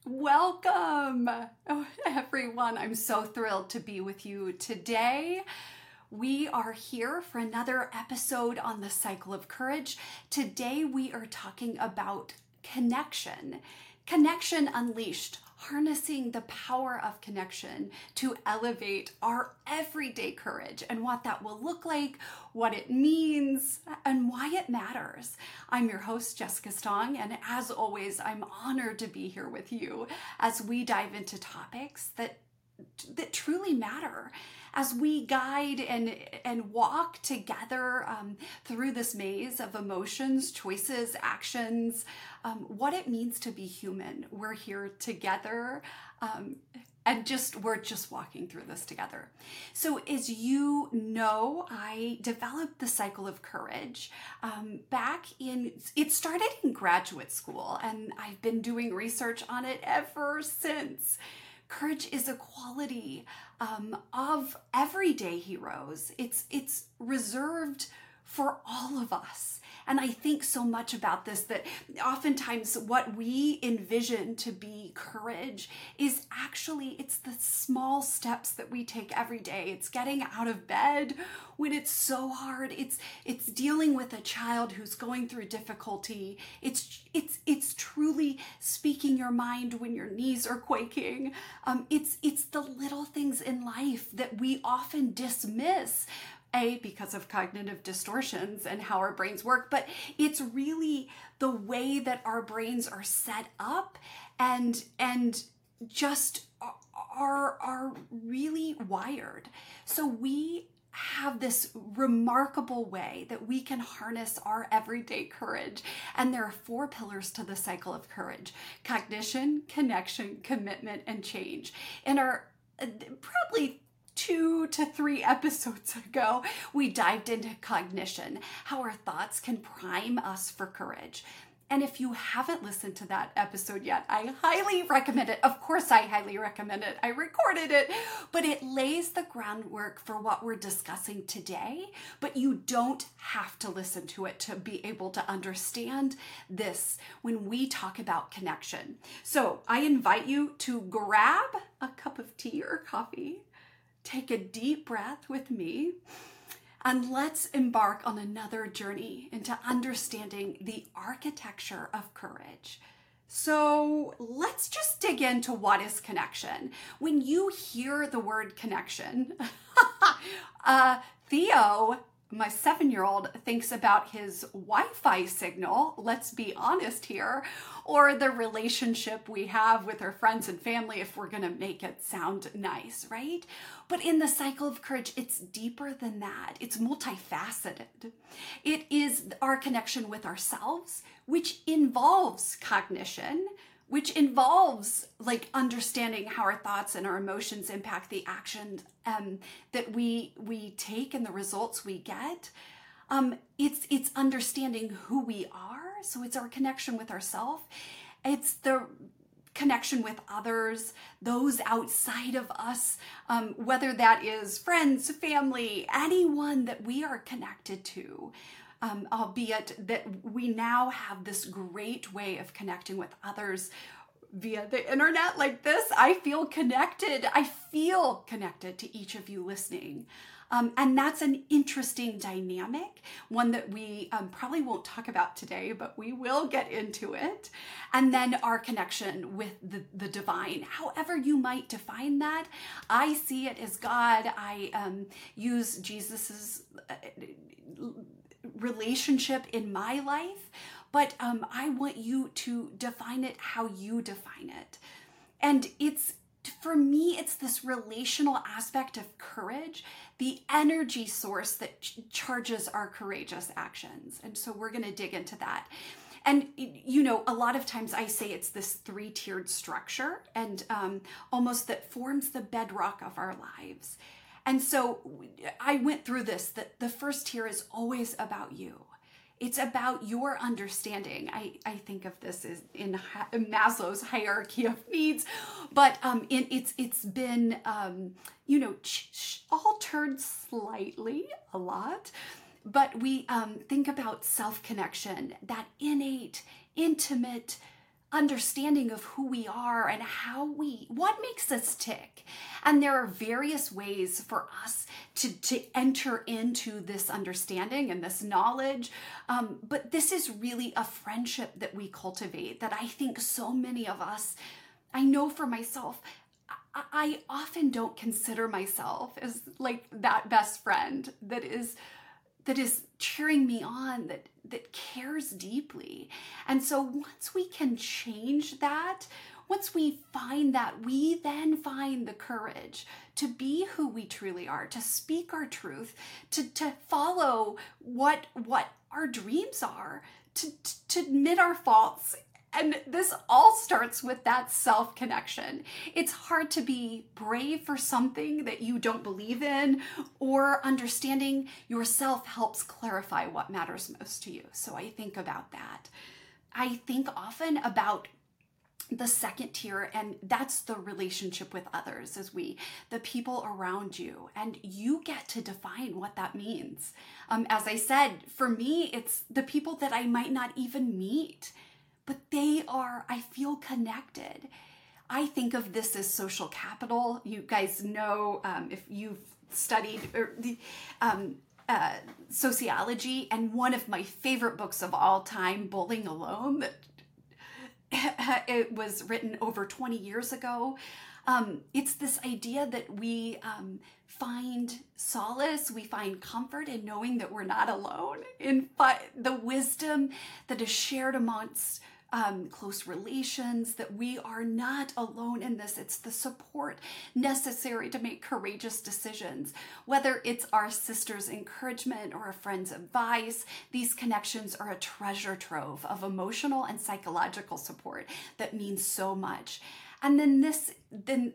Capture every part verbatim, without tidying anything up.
Welcome, oh, everyone. I'm so thrilled to be with you today. We are here for another episode on the Cycle of Courage. Today, we are talking about connection. Connection unleashed, harnessing the power of connection to elevate our everyday courage and what that will look like, what it means, and why it matters. I'm your host, Jessica Stong, and as always, I'm honored to be here with you as we dive into topics that that truly matter as we guide and and walk together um, through this maze of emotions, choices, actions, um, what it means to be human. We're here together, um, and just we're just walking through this together. So as you know, I developed the Cycle of Courage um, back in, it started in graduate school, and I've been doing research on it ever since. Courage is a quality um, of everyday heroes. It's it's reserved for all of us. And I think so much about this that oftentimes what we envision to be courage is actually, it's the small steps that we take every day. It's getting out of bed when it's so hard. It's it's dealing with a child who's going through difficulty. It's it's it's truly speaking your mind when your knees are quaking. Um, it's it's the little things in life that we often dismiss. A, because of cognitive distortions and how our brains work, but it's really the way that our brains are set up and and just are, are really wired. So we have this remarkable way that we can harness our everyday courage. And there are four pillars to the Cycle of Courage: cognition, connection, commitment, and change. And our uh, probably two to three episodes ago, we dived into cognition, how our thoughts can prime us for courage. And if you haven't listened to that episode yet, I highly recommend it. Of course, I highly recommend it. I recorded it, but it lays the groundwork for what we're discussing today. But you don't have to listen to it to be able to understand this when we talk about connection. So I invite you to grab a cup of tea or coffee. Take a deep breath with me, and let's embark on another journey into understanding the architecture of courage. So let's just dig into what is connection. When you hear the word connection, uh, Theo, my seven-year-old, thinks about his Wi-Fi signal, let's be honest here, or the relationship we have with our friends and family if we're going to make it sound nice, right? But in the Cycle of Courage, it's deeper than that. It's multifaceted. It is our connection with ourselves, which involves cognition, which involves like understanding how our thoughts and our emotions impact the actions um, that we we take and the results we get. Um, it's it's understanding who we are. So it's our connection with ourselves. It's the connection with others, those outside of us, um, whether that is friends, family, anyone that we are connected to. Um, albeit that we now have this great way of connecting with others via the internet like this. I feel connected. I feel connected to each of you listening. Um, and that's an interesting dynamic, one that we um, probably won't talk about today, but we will get into it. And then our connection with the, the divine, however you might define that. I see it as God. I um, use Jesus's uh, relationship in my life, but um, I want you to define it how you define it. And it's, for me, it's this relational aspect of courage, the energy source that ch- charges our courageous actions. And so we're going to dig into that. And, you know, a lot of times I say it's this three-tiered structure and um, almost that forms the bedrock of our lives. And so I went through this, that the first tier is always about you. It's about your understanding. I, I think of this as in ha- Maslow's hierarchy of needs, but um, in, it's it's been, um, you know, ch- ch- altered slightly a lot. But we um, think about self-connection, that innate, intimate understanding of who we are and how we, what makes us tick. And there are various ways for us to, to enter into this understanding and this knowledge. Um, but this is really a friendship that we cultivate that I think so many of us, I know for myself, I, I often don't consider myself as like that best friend that is that is cheering me on, that that cares deeply. And so once we can change that, once we find that, we then find the courage to be who we truly are, to speak our truth, to, to follow what, what our dreams are, to, to, to admit our faults. And this all starts with that self-connection. It's hard to be brave for something that you don't believe in, or understanding yourself helps clarify what matters most to you. So I think about that. I think often about the second tier, and that's the relationship with others, as we, the people around you, and you get to define what that means. Um, as I said, for me, it's the people that I might not even meet, but they are, I feel connected. I think of this as social capital. You guys know, um, if you've studied or the, um, uh, sociology, and one of my favorite books of all time, Bowling Alone, that it was written over twenty years ago. Um, it's this idea that we um, find solace, we find comfort in knowing that we're not alone, in fi- the wisdom that is shared amongst um, close relations, that we are not alone in this. It's the support necessary to make courageous decisions. Whether it's our sister's encouragement or a friend's advice, these connections are a treasure trove of emotional and psychological support that means so much. And then this, then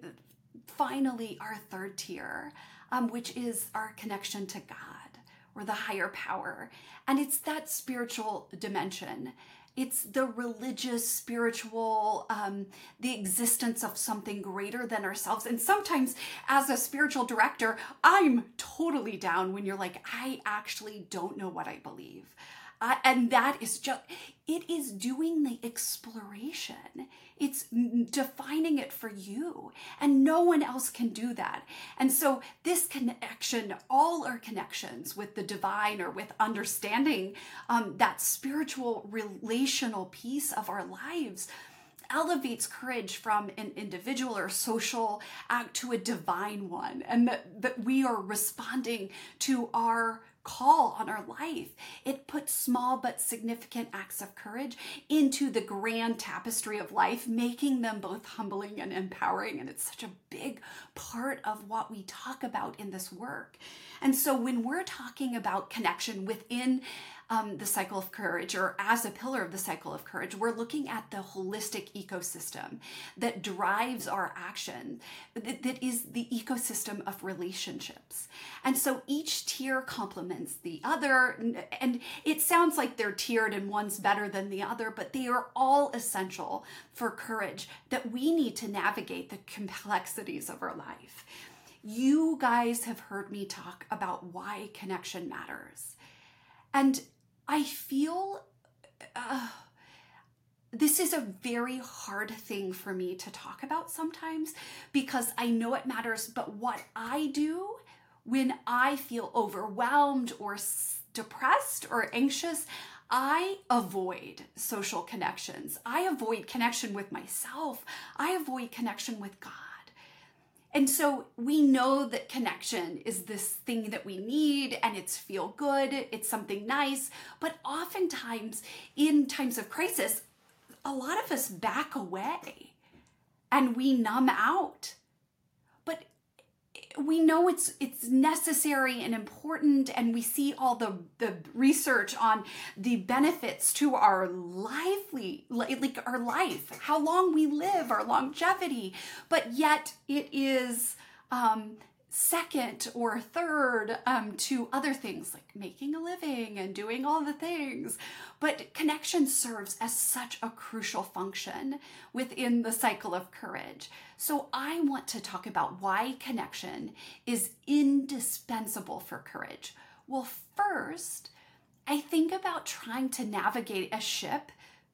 finally our third tier, um, which is our connection to God or the higher power. And it's that spiritual dimension. It's the religious, spiritual, um, the existence of something greater than ourselves. And sometimes as a spiritual director, I'm totally down when you're like, I actually don't know what I believe. Uh, and that is just, it is doing the exploration. It's defining it for you, and no one else can do that. And so this connection, all our connections with the divine or with understanding um, that spiritual relational piece of our lives, elevates courage from an individual or social act to a divine one, and that, that we are responding to our call on our life. It puts small but significant acts of courage into the grand tapestry of life, making them both humbling and empowering. And it's such a big part of what we talk about in this work. And so when we're talking about connection within Um, the cycle of courage, or as a pillar of the cycle of courage, we're looking at the holistic ecosystem that drives our action, that, that is the ecosystem of relationships. And so each tier complements the other, and it sounds like they're tiered and one's better than the other, but they are all essential for courage, that we need to navigate the complexities of our life. You guys have heard me talk about why connection matters. And I feel uh, this is a very hard thing for me to talk about sometimes, because I know it matters, but what I do when I feel overwhelmed or depressed or anxious, I avoid social connections. I avoid connection with myself. I avoid connection with God. And so we know that connection is this thing that we need, and it's feel good, it's something nice, but oftentimes in times of crisis, a lot of us back away and we numb out. But we know it's it's necessary and important, and we see all the, the research on the benefits to our lively, like our life, how long we live, our longevity, but yet it is um, second or third um, to other things like making a living and doing all the things. But connection serves as such a crucial function within the cycle of courage. So I want to talk about why connection is indispensable for courage. Well, first, I think about trying to navigate a ship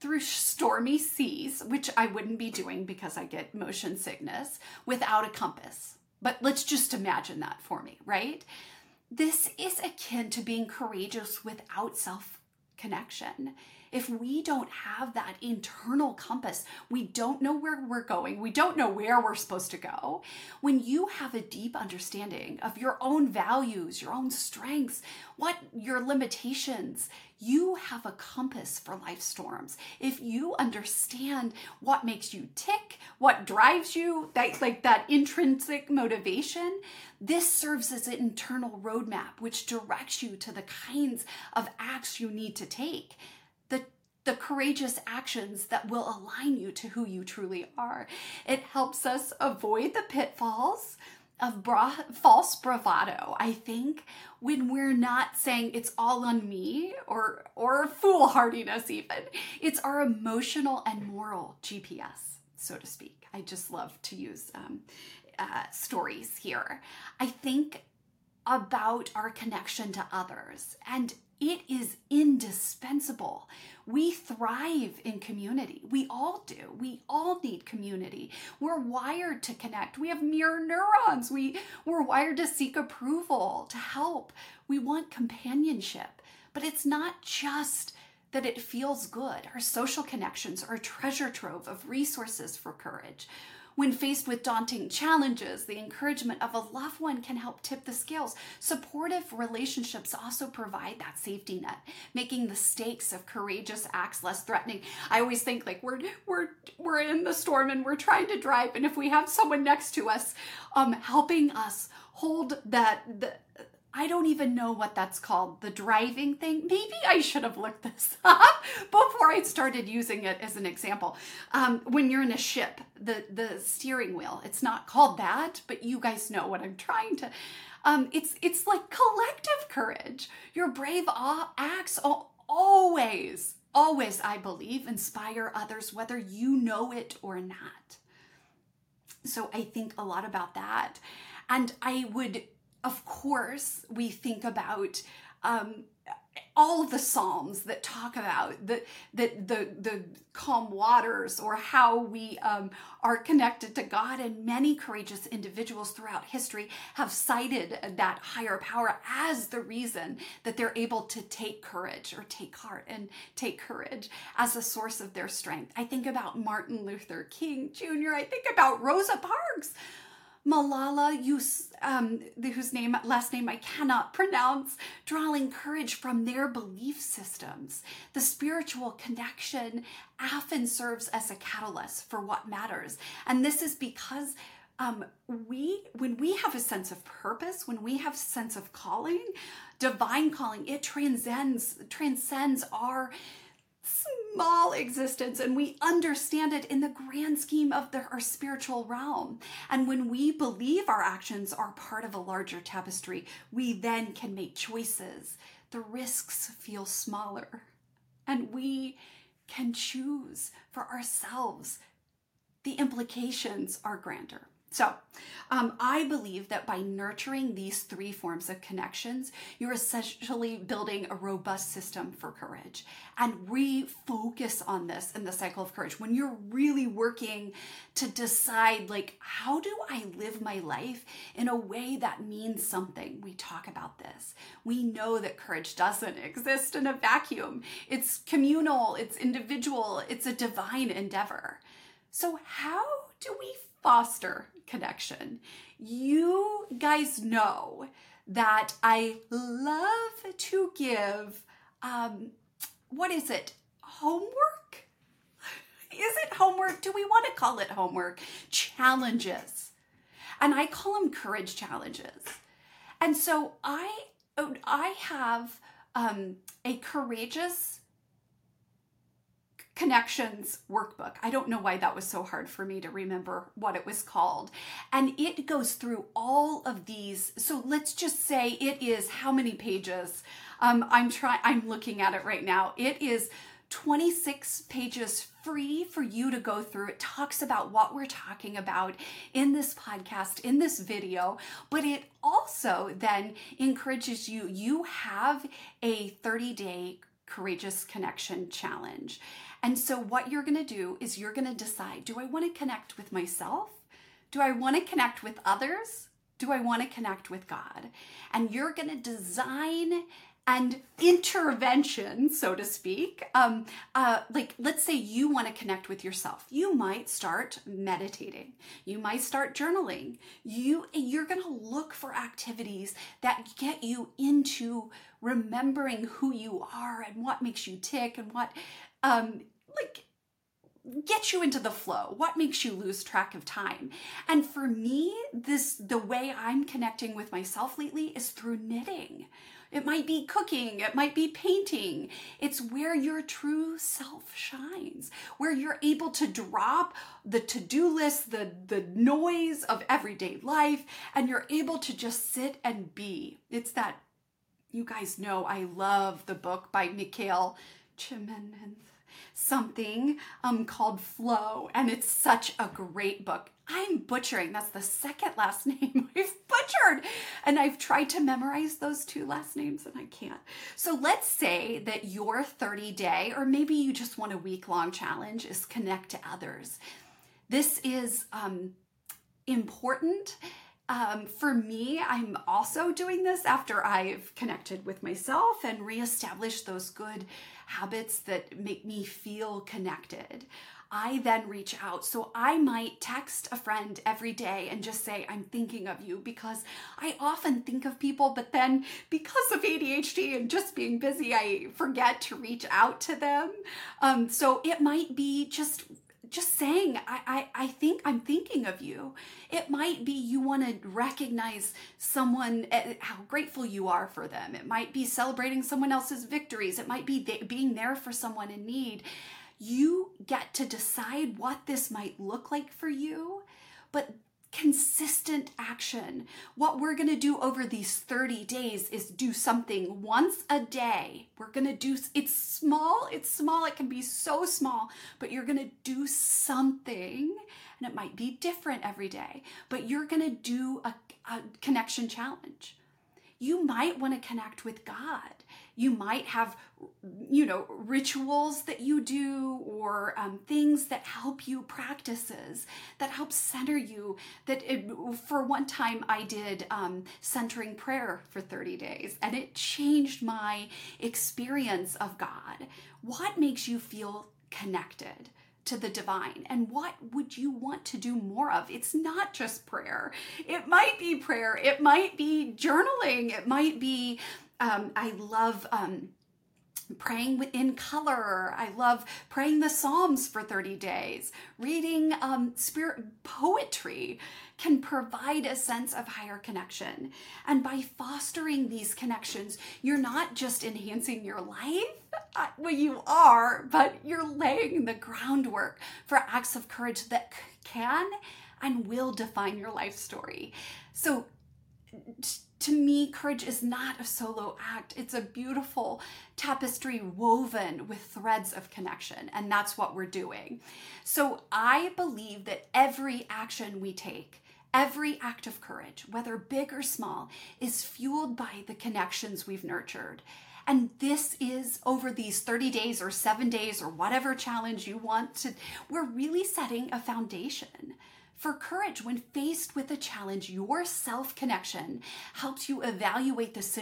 through stormy seas, which I wouldn't be doing because I get motion sickness, without a compass. But let's just imagine that for me, right? This is akin to being courageous without self-connection. If we don't have that internal compass, we don't know where we're going. We don't know where we're supposed to go. When you have a deep understanding of your own values, your own strengths, what your limitations, you have a compass for life storms. If you understand what makes you tick, what drives you, that, like that intrinsic motivation, this serves as an internal roadmap, which directs you to the kinds of acts you need to take. The, the courageous actions that will align you to who you truly are. It helps us avoid the pitfalls of bra- false bravado, I think, when we're not saying it's all on me or, or foolhardiness even. It's our emotional and moral G P S, so to speak. I just love to use um, uh, stories here. I think about our connection to others, and it is indispensable. We thrive in community. We all do. We all need community. We're wired to connect. We have mirror neurons. We, we're wired to seek approval, to help. We want companionship. But it's not just that it feels good. Our social connections are a treasure trove of resources for courage. When faced with daunting challenges, the encouragement of a loved one can help tip the scales. Supportive relationships also provide that safety net, making the stakes of courageous acts less threatening. I always think like we're we're we're in the storm and we're trying to drive, and if we have someone next to us, um, helping us hold that the. I don't even know what that's called, the driving thing. Maybe I should have looked this up before I started using it as an example. Um, when you're in a ship, the, the steering wheel, it's not called that, but you guys know what I'm trying to, um, it's, it's like collective courage. Your brave acts always, always, I believe, inspire others, whether you know it or not. So I think a lot about that. And I would, of course, we think about um, all of the Psalms that talk about the, the, the, the calm waters, or how we um, are connected to God. And many courageous individuals throughout history have cited that higher power as the reason that they're able to take courage or take heart and take courage as a source of their strength. I think about Martin Luther King Junior I think about Rosa Parks, Malala, um, whose name, last name I cannot pronounce, drawing courage from their belief systems. The spiritual connection often serves as a catalyst for what matters. And this is because um, we, when we have a sense of purpose, when we have a sense of calling, divine calling, it transcends, transcends our small existence, and we understand it in the grand scheme of the, our spiritual realm. And when we believe our actions are part of a larger tapestry, we then can make choices. The risks feel smaller, and we can choose for ourselves. The implications are grander. So um, I believe that by nurturing these three forms of connections, you're essentially building a robust system for courage. And we focus on this in the cycle of courage. When you're really working to decide, like, how do I live my life in a way that means something? We talk about this. We know that courage doesn't exist in a vacuum. It's communal, it's individual, it's a divine endeavor. So how do we foster connection? You guys know that I love to give, um, what is it? Homework? Is it homework? Do we want to call it homework? Challenges. And I call them courage challenges. And so I, I have um, a courageous Connections workbook. I don't know why that was so hard for me to remember what it was called. And it goes through all of these. So let's just say it is how many pages? Um, I'm trying, I'm looking at it right now. It is twenty-six pages free for you to go through. It talks about what we're talking about in this podcast, in this video, but it also then encourages you. You have a thirty day Courageous Connection Challenge. And so what you're going to do is you're going to decide, do I want to connect with myself? Do I want to connect with others? Do I want to connect with God? And you're going to design and intervention, so to speak. Um, uh, like, let's say you want to connect with yourself. You might start meditating. You might start journaling. You, you're going to look for activities that get you into remembering who you are and what makes you tick and what, um, like, get you into the flow. What makes you lose track of time? And for me, this, the way I'm connecting with myself lately is through knitting. It might be cooking, it might be painting. It's where your true self shines, where you're able to drop the to-do list, the, the noise of everyday life, and you're able to just sit and be. It's that, you guys know I love the book by Mikhail Csikszentmihalyi, something um, called Flow, and it's such a great book. I'm butchering, that's the second last name I've butchered, and I've tried to memorize those two last names and I can't. So let's say that your thirty day, or maybe you just want a week long challenge, is connect to others. This is um, important. Um, for me, I'm also doing this after I've connected with myself and reestablished those good habits that make me feel connected. I then reach out. So I might text a friend every day and just say, I'm thinking of you, because I often think of people, but then because of A D H D and just being busy, I forget to reach out to them. Um, so it might be just just saying, I, I, I think I'm thinking of you. It might be you want to recognize someone, how grateful you are for them. It might be celebrating someone else's victories. It might be th- being there for someone in need. You get to decide what this might look like for you, but consistent action. What we're going to do over these thirty days is do something once a day. We're going to do, it's small, it's small, it can be so small, but you're going to do something, and it might be different every day, but you're going to do a, a connection challenge. You might want to connect with God. You might have, you know, rituals that you do, or um, things that help you, practices that help center you. That it, for one time I did um, centering prayer for thirty days, and it changed my experience of God. What makes you feel connected to the divine, and what would you want to do more of? It's not just prayer. It might be prayer. It might be journaling. It might be, um, I love um, praying in color. I love praying the Psalms for thirty days. Reading um, spirit poetry can provide a sense of higher connection. And by fostering these connections, you're not just enhancing your life, uh, well, you are, but you're laying the groundwork for acts of courage that c- can and will define your life story. So t- to me, courage is not a solo act. It's a beautiful tapestry woven with threads of connection, and that's what we're doing. So I believe that every action we take, every act of courage, whether big or small, is fueled by the connections we've nurtured. And this is over these thirty days or seven days or whatever challenge you want to, we're really setting a foundation for courage. When faced with a challenge, your self-connection helps you evaluate the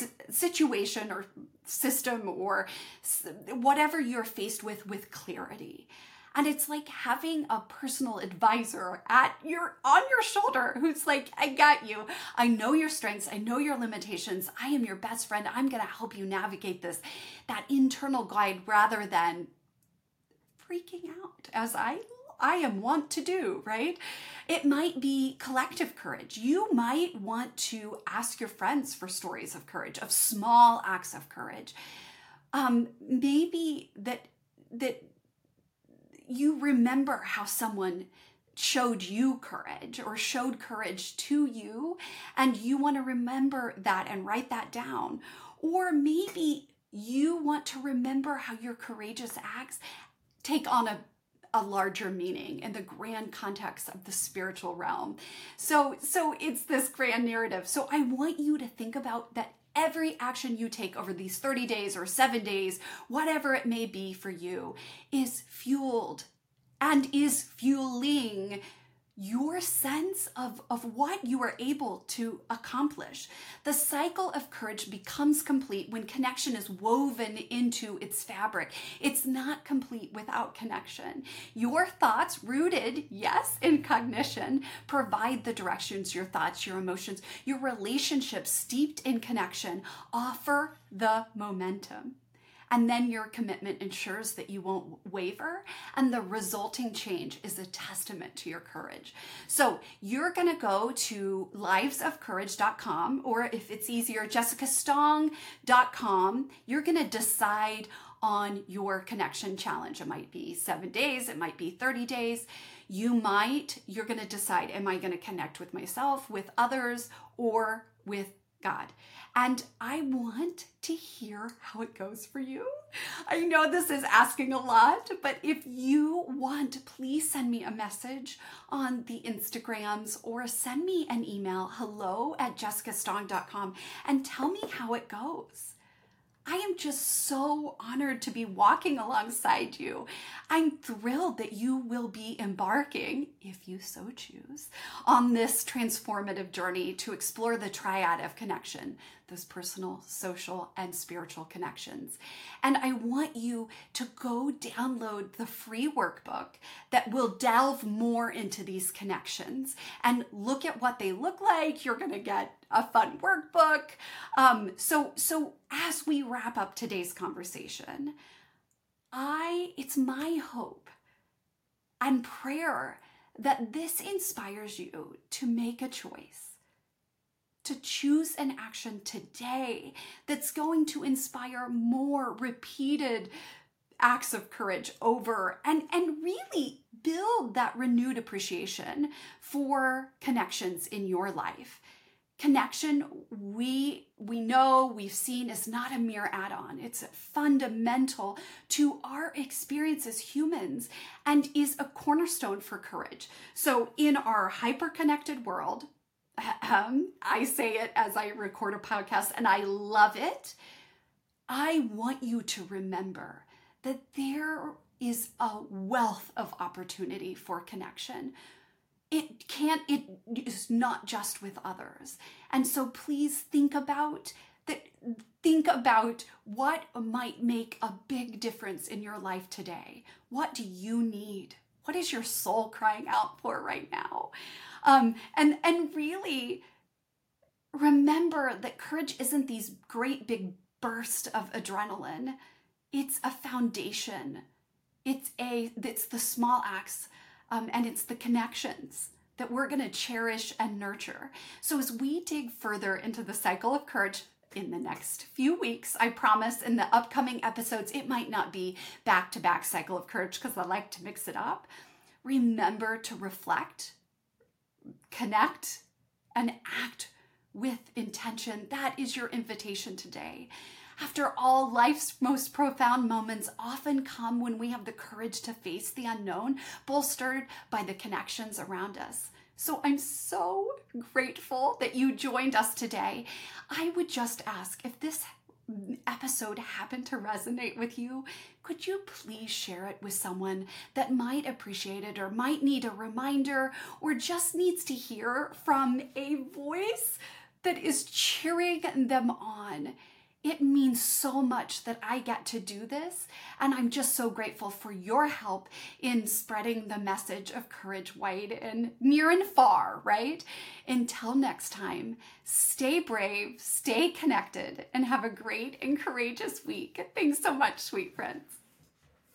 situation or system or whatever you're faced with with clarity. And it's like having a personal advisor at your, on your shoulder who's like, I got you. I know your strengths. I know your limitations. I am your best friend. I'm going to help you navigate this. That internal guide, rather than freaking out as I I am wont to do, right? It might be collective courage. You might want to ask your friends for stories of courage, of small acts of courage. Um, maybe that that you remember how someone showed you courage or showed courage to you, and you want to remember that and write that down. Or maybe you want to remember how your courageous acts take on a a larger meaning in the grand context of the spiritual realm. So, so it's this grand narrative. So I want you to think about that every action you take over these thirty days or seven days, whatever it may be for you, is fueled and is fueling your sense of, of what you are able to accomplish. The cycle of courage becomes complete when connection is woven into its fabric. It's not complete without connection. Your thoughts, rooted, yes, in cognition, provide the directions. Your thoughts, your emotions, your relationships steeped in connection offer the momentum. And then your commitment ensures that you won't waver, and the resulting change is a testament to your courage. So you're gonna go to lives of courage dot com, or if it's easier, jessica stong dot com. You're gonna decide on your connection challenge. It might be seven days, it might be thirty days. You might, you're gonna decide, am I gonna connect with myself, with others, or with God? And I want to hear how it goes for you. I know this is asking a lot, but if you want, please send me a message on the Instagrams or send me an email, hello at jessica stong dot com, and tell me how it goes. I am just so honored to be walking alongside you. I'm thrilled that you will be embarking, if you so choose, on this transformative journey to explore the triad of connection, those personal, social, and spiritual connections. And I want you to go download the free workbook that will delve more into these connections and look at what they look like. You're going to get a fun workbook. Um, so, so as we wrap up today's conversation, I, it's my hope and prayer that this inspires you to make a choice, to choose an action today that's going to inspire more repeated acts of courage over and, and really build that renewed appreciation for connections in your life. Connection, we we know, we've seen, is not a mere add-on. It's fundamental to our experience as humans and is a cornerstone for courage. So in our hyper-connected world, um, I say it as I record a podcast and I love it, I want you to remember that there is a wealth of opportunity for connection. It can't, it is not just with others. And so please think about that, think about what might make a big difference in your life today. What do you need? What is your soul crying out for right now? Um, and, and really remember that courage isn't these great big bursts of adrenaline. It's a foundation. It's a, it's the small acts. Um, and it's the connections that we're going to cherish and nurture. So as we dig further into the cycle of courage in the next few weeks, I promise in the upcoming episodes, it might not be back-to-back cycle of courage because I like to mix it up. Remember to reflect, connect, and act with intention. That is your invitation today. After all, life's most profound moments often come when we have the courage to face the unknown, bolstered by the connections around us. So I'm so grateful that you joined us today. I would just ask, if this episode happened to resonate with you, could you please share it with someone that might appreciate it or might need a reminder or just needs to hear from a voice that is cheering them on? It means so much that I get to do this, and I'm just so grateful for your help in spreading the message of courage wide and near and far, right? Until next time, stay brave, stay connected, and have a great and courageous week. Thanks so much, sweet friends.